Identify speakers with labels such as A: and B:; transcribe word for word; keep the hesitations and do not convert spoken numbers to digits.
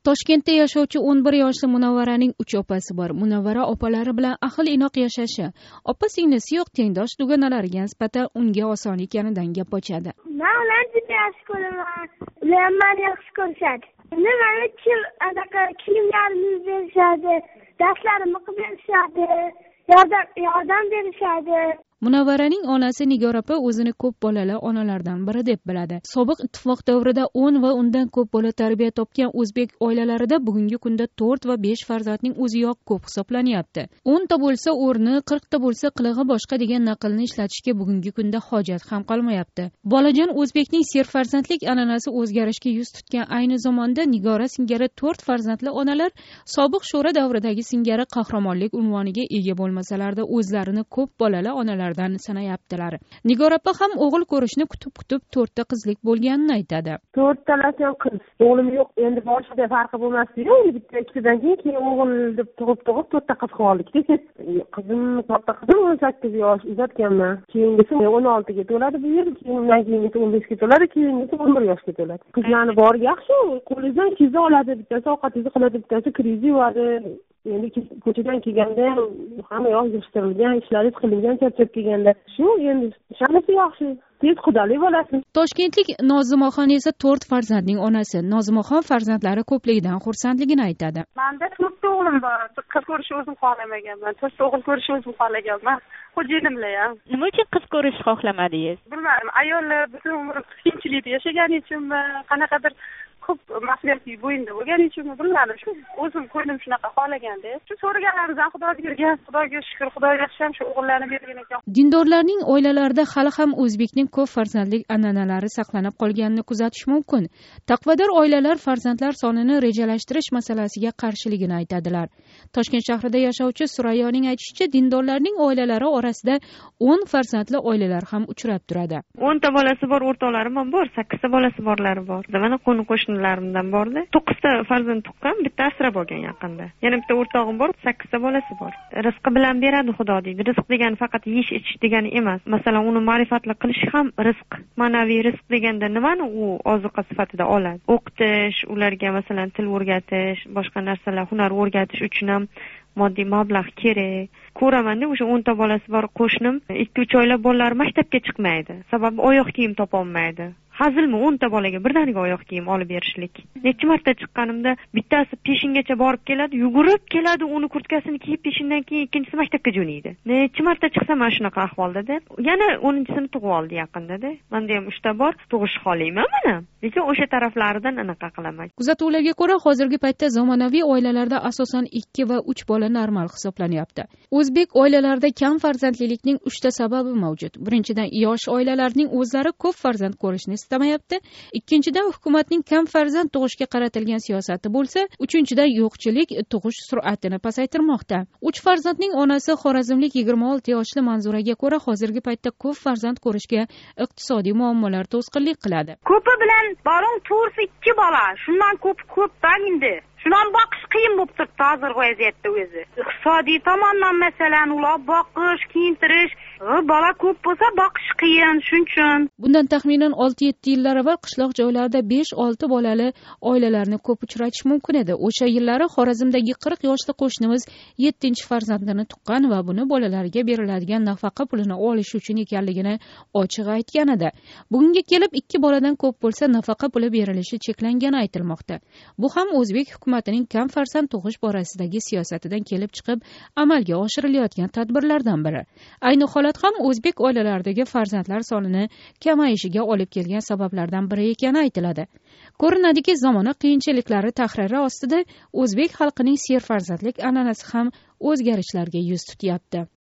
A: Toshkentda yashovchi o'n bir yoshli Munavvaraning uch opasi bor. Munavvara opalari bilan ahil-inoq yashashi, opa-singlisi yo'q tengdosh dugonalariga nisbatan unga oson ekanidan gap ochadi.
B: Men ularni juda yaxshi ko'raman. Ular meni yaxshi ko'rishadi. Nimani kim anaqa kiyimlarimni berishadi, darslarimni qilib berishadi, yordam yordam berishadi.
A: Munavvaraning onasi Nigora opa o'zini ko'p bolali onalardan biri deb biladi. Sobiq ittifoq davrida o'n va undan ko'p bola tarbiya topgan o'zbek oilalarida bugungi kunda to'rt va besh farzandning o'ziyoq ko'p hisoblanyapti. o'nta bo'lsa o'rni, qirqta bo'lsa qilig'i boshqa degan naqlni ishlatishga bugungi kunda hojat ham qolmayapti. Bolajon o'zbekning serfarzandlik an'anasi o'zgarishga yuz tutgan ayni zamonda Nigora singari to'rt farzandli onalar sobiq sho'ra davridagi singari qahramonlik unvoniga ega bo'lmasalarda o'zlarini ko'p bolali onalar sanayaptilar. Nigora opa ham o'g'il ko'rishni kutib-kutib to'rtta qizlik bo'lganini aytadi.
C: To'rtalasi ham qiz. O'g'lim yo'q, endi boshida farqi bo'lmasdi-yu, bitta ikkitadan keyin keyin o'g'il deb tug'ib-tug'ib to'rtta qiz qildik. Qizim katta qizim o'n sakkiz yosh uzatganman. Keyingisi o'n oltiga to'ladi bu yil, keyindan keyingisi o'n beshga to'ladi, keyingisi o'n bir yoshga to'ladi. Qizlarni bor yaxshi, qo'lingizdan kiza oladi, bittasi ovqatingizni qiladi, bittasi kriz yuvadi. Endi ko'chadan kelganda hamma yoq yig'ishtirilgan, ishlaringiz qilingan, charchab kelganda shu endi shamasi yaxshi. Tez qudali bo'lasiz.
A: Toshkentlik Nozimaxon esa to'rt farzandning onasi. Nozimaxon farzandlari ko'pligidan xursandligini aytadi.
D: Menda to'rtta o'g'lim bor. Qiz ko'rishni o'zim xohlamaganman. To'rtta o'g'il ko'rishni o'zim xohlaganman. Xo'jaynimlar ham.
E: Nima uchun qiz ko'rish xohlamadingiz?
D: Bilmadim, ayollar butun umr qiyinchilikda yashagani uchunmi, qanaqadir ko'p mas'uliyatli bo'yinda bo'lgani uchunmi bilmadim. Shu o'zim ko'nglim shunaqa xohlaganda. Shu so'raganlarimizdan Xudoga bergan, Xudoga shukr, Xudo yaxshi ham shu o'g'illarni bergan ekan.
A: Dindorlarning oilalarida hali ham o'zbekning ko'p farzandlik an'analari saqlanib qolganini kuzatish mumkin. Taqvodor oilalar farzandlar sonini rejalashtirish masalasiga qarshiligini aytadilar. Toshkent shahrida yashovchi Surayoning aytishicha, dindorlarning oilalari orasida o'n farzandli oilalar ham uchrab turadi.
F: o'nta bolasi bor, o'rtoqlarim ham bor, sakkizta bolasi borlari bor. Mana qo'ni-qo'shnilarimdan bordi. to'qqizta farzand tuqqan, bitta asrab olgan yaqinda. Yana bitta o'rtog'im bor, sakkizta bolasi bor. Rizqi bilan beradi Xudo deydi. Rizq degani faqat yeyish ichish degani emas. Masalan, uni ma'rifatli qilish ham rizq. Ma'naviy rizq deganda nimani u ozuqa sifatida oladi? O'qitish, ularga masalan til o'rgatish, boshqa narsalar, hunar o'rgatish uchun ham moddiy mablag' kerak. Ko'raman-da, o'sha o'nta bolasi bor qo'shnim, ikki uch oylab bolalar maktabga chiqmaydi. Sababi oyoq kiyim topolmaydi. Hazilmi o'nta bolaga birdaniga oyoq kiyim olib berishlik. Necha marta chiqqanimda bittasi peshingacha borib keladi, yugurib keladi, uni kurtkasini kiyib peshindan keyin ikkinchisi maktabga jo'naydi. Necha marta chiqsam mana shunaqa ahvolda-da. Yana o'ninchi-sini tug'ib oldi yaqinda-da. Menda ham uchta bor, tug'ish xohlayman mana. Lekin o'sha taraflaridan anaqa qilaman.
A: Kuzatuvlarga ko'ra, hozirgi paytda zamonaviy oilalarda asosan ikki va uch bola normal hisoblanyapti. O'zbek oilalarida kam farzandlilikning uchta sababi mavjud. Birinchidan, yosh oilalarning o'zlari ko'p farzand ko'rishni istamayapti. Ikkinchidan, hukumatning kam farzand tug'ishga qaratilgan siyosati bo'lsa, uchinchidan, yo'qchilik tug'ish sur'atini pasaytirmoqda. uch farzandning onasi xorazmlik yigirma olti yoshli Manzuraga ko'ra, hozirgi paytda ko'p farzand ko'rishga iqtisodiy muammolar to'sqinlik qiladi.
G: Ko'pi bilan boring to'rt ikki bola, shundan ko'p ko'pdan endi. Shundan boqish qiyin bo'lib turibdi hozirgi vaziyatda o'zi. Iqtisodiy tomondan masalan, ular boqish, kiyintirish, bola ko'p bo'lsa boqish qiyin, shuning uchun.
A: Bundan taxminan olti yetti yillar avval qishloq joylarda besh olti bolali oilalarni ko'p uchratish mumkin edi. O'sha yillari Xorazmdagi qirq yoshli qo'shnimiz yettinchi farzandini tuqqan va buni bolalariga beriladigan nafaqa pulini olish uchun ekanligini ochiq aytgan edi. Bugunga kelib ikki boladan ko'p bo'lsa nafaqa puli berilishi cheklangani aytilmoqda. Bu ham o'zbek hukumatining kam farzand tug'ish borasidagi siyosatidan kelib chiqib amalga oshirilayotgan tadbirlardan biri. Ayni holat ham o'zbek oilalaridagi farzandlar sonini kamayishiga olib kelgan sabablardan biri ekani aytiladi. Ko'rinadiki, zamona qiyinchiliklari tahriri ostida o'zbek xalqining serfarzandlik an'anasi ham o'zgarishlarga yuz tutyapti.